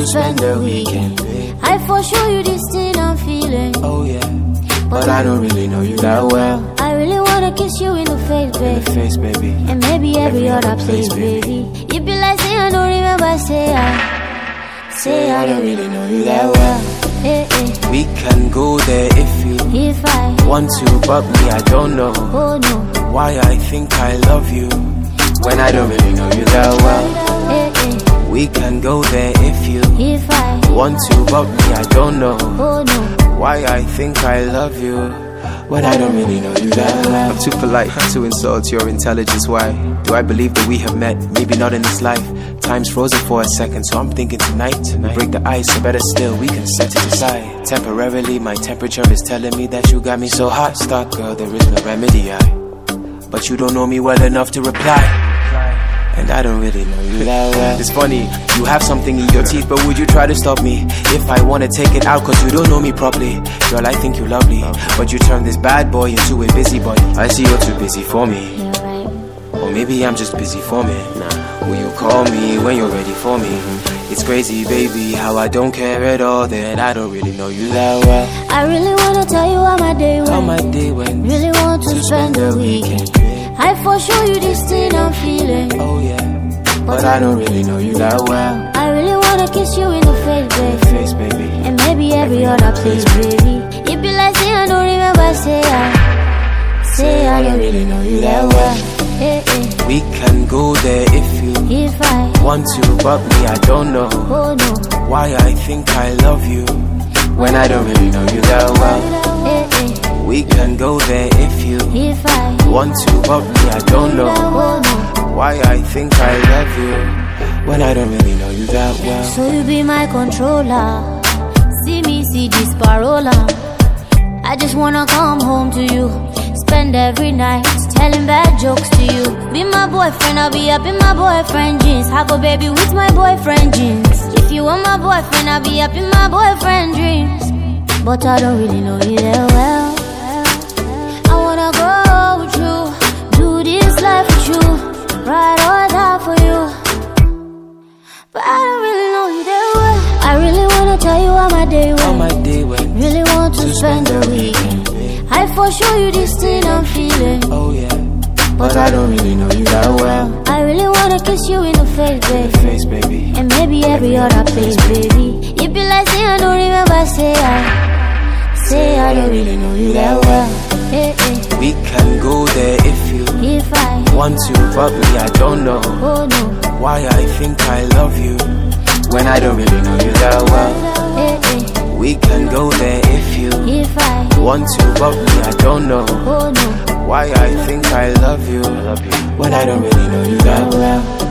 to spend the weekend. I for sure you this thing I'm feeling. Oh yeah, but I don't really know you that well. I really wanna kiss you in the face, baby. In the face, baby. And maybe every other place, baby. You be like, say I don't remember, say I don't really know you that well. We can go there if I want to, but me, I don't know. Oh no, why I think I love you when I don't really know you that well. We can go there if I want to, but me, I don't know. Oh no, why I think I love you when I don't really know you that well. I'm too polite to insult your intelligence. Why do I believe that we have met? Maybe not in this life. Time's frozen for a second, so I'm thinking tonight we break the ice, or better still, we can set it aside. Temporarily, my temperature is telling me that you got me so hot. Stop, girl, there is no remedy. But you don't know me well enough to reply, and I don't really know you that well. It's funny, you have something in your teeth, but would you try to stop me if I wanna take it out? Cause you don't know me properly. Girl, I think you're lovely, but you turn this bad boy into a busybody. I see you're too busy for me, or maybe I'm just busy for me. Will you call me when you're ready for me? It's crazy, baby, how I don't care at all that I don't really know you that well. I really wanna tell you how my day went. How my day went. Really want to spend the weekend. I for sure you this thing I'm feeling. Oh yeah, but I don't really know you that well. I really wanna kiss you in the face, baby. In the face, baby. And maybe every other place, baby. You be like, say I don't remember, say I don't really know you that well. We can go there if I want to, but me, I don't know. Oh no, why I think I love you when I don't really know you that well. We can go there if I want to, but me, I don't know. Oh no, why I think I love you when I don't really know you that well. So you be my controller. See me, see this parola. I just wanna come home to you. Spend every night telling bad jokes to you. Be my boyfriend, I'll be up in my boyfriend jeans. Have a baby with my boyfriend jeans. If you want my boyfriend, I'll be up in my boyfriend dreams. But I don't really know you that well. I wanna go with you, do this life with you, ride or die for you. But I don't really know you that well. I really wanna tell you how my day went. How my day went. Really want to spend the weekend. I for sure you this thing I'm feeling. Oh yeah, but I don't really know you that well. I really wanna kiss you in the face, baby. In the face, baby. And maybe every other place, baby. You be like, say I don't remember, say I don't really know you that well. We can go there if I want to, but me, I don't know. Oh no, why I think I love you when I don't really know you that well. We can go there if I want to, but me, I don't know. Oh no, why I think I love you when I don't really know you that well.